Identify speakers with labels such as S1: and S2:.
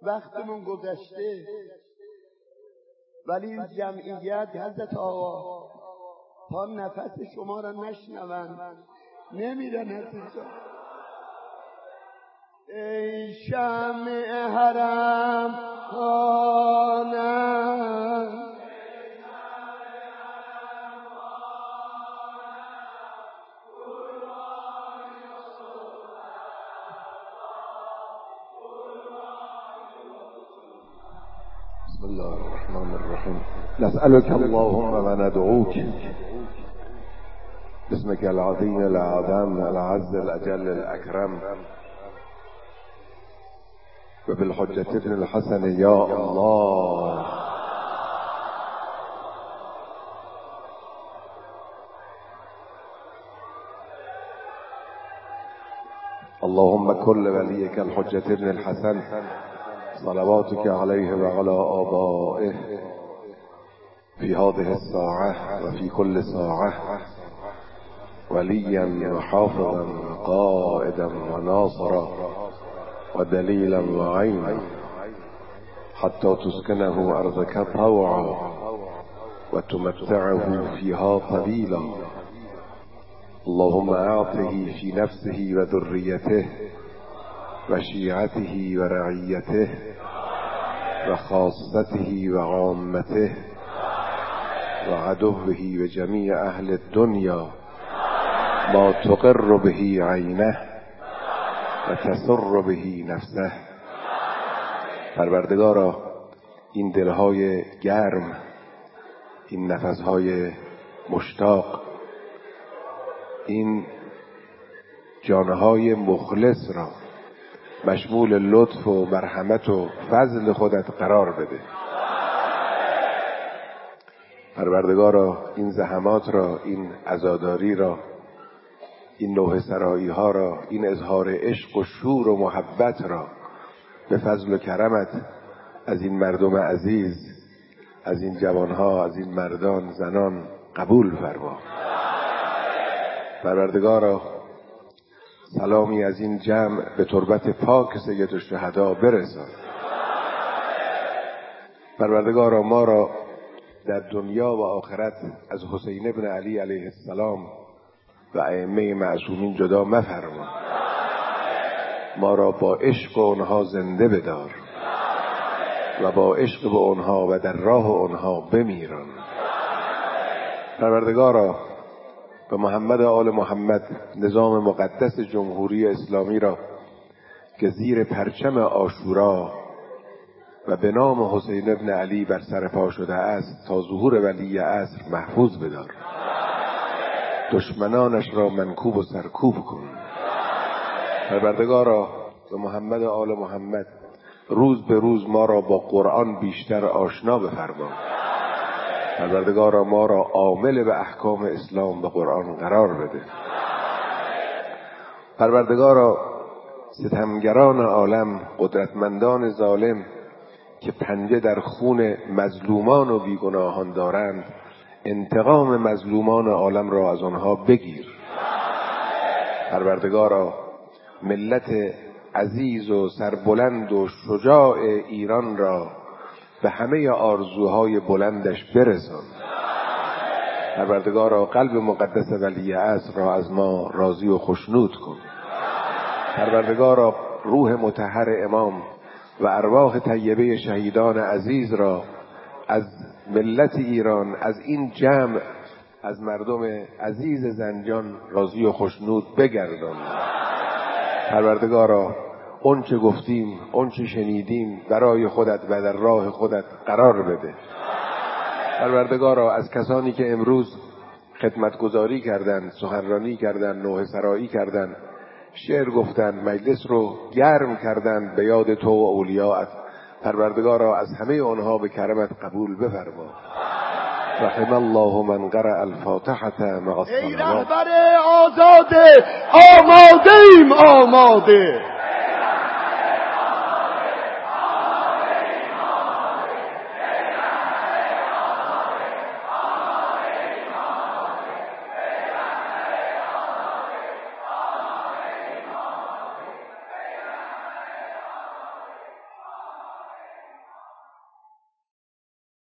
S1: وقتمون گذشته، ولی این جمعیت حضرت آقا تا نفس شما را نشنون نمیرن. حضرت ای شمع حرم خانم،
S2: بسم الله الرحمن الرحیم. نسألك اللهم و ندعوك باسمك العظیم الأعظم العز الأجل الأكرم و بالحجة ابن الحسن یا الله. اللهم كل وليك الحجة ابن الحسن صلواتك عليه وعلى آبائه في هذه الساعة وفي كل ساعة وليا وحافظا قائدا وناصرا ودليلا وعينا حتى تسكنه أرضك طوعا وتمتعه فيها طويلا. اللهم أعطه في نفسه وذريته وشيعته ورعيته وخاصته وعامته وعدوه وجميع أهل الدنيا ما تقر به عينه وتسر به نفسه. پروردگارا این دلهای گرم، این نفسهای مشتاق، این جانهای مخلص را مشمول لطف و مرحمت و فضل خودت قرار بده. پروردگارا این زحمات را، این عزاداری را، این نوحه سرایی ها را، این اظهار عشق و شور و محبت را به فضل و کرمت از این مردم عزیز، از این جوانها، از این مردان زنان قبول فرما. پروردگارا سلامی از این جمع به تربت پاک سید الشهدا برسان. پروردگارا ما را در دنیا و آخرت از حسین ابن علی علیه السلام و ائمه معصومین جدا مفرما. ما را با عشق آنها زنده بدار و با عشق به آنها و در راه آنها بمیران. پروردگارا به محمد و آل محمد نظام مقدس جمهوری اسلامی را که زیر پرچم عاشورا و به نام حسین ابن علی بر سر پا شده است تا ظهور ولی عصر محفوظ بدار. دشمنانش را منکوب و سرکوب کن. پروردگارا به محمد و آل محمد روز به روز ما را با قرآن بیشتر آشنا بفرما. پروردگارا ما را عامل به احکام اسلام به قرآن قرار بده. پروردگارا ستمگران عالم، قدرتمندان ظالم که پنجه در خون مظلومان و بیگناهان دارند، انتقام مظلومان عالم را از آنها بگیر. پروردگارا ملت عزیز و سربلند و شجاع ایران را به همه آرزوهای بلندش برسان. پروردگارا قلب مقدس ولی عصر را از ما راضی و خوشنود کن. پروردگارا روح مطهر امام و ارواح طیبه شهیدان عزیز را از ملت ایران، از این جمع، از مردم عزیز زنجان راضی و خوشنود بگردان. پروردگارا اون چه گفتیم، اون چه شنیدیم برای خودت و در راه خودت قرار بده. پروردگارا از کسانی که امروز خدمتگزاری کردند، سخنرانی کردند، نوحه سرایی کردند، شعر گفتند، مجلس رو گرم کردند به یاد تو و اولیاءت، پروردگارا از همه آنها به کرمت قبول بفرما. رحم الله من قرأ الفاتحة مع الصلوات.
S1: ای رهبر آزاده، آماده ایم آماده.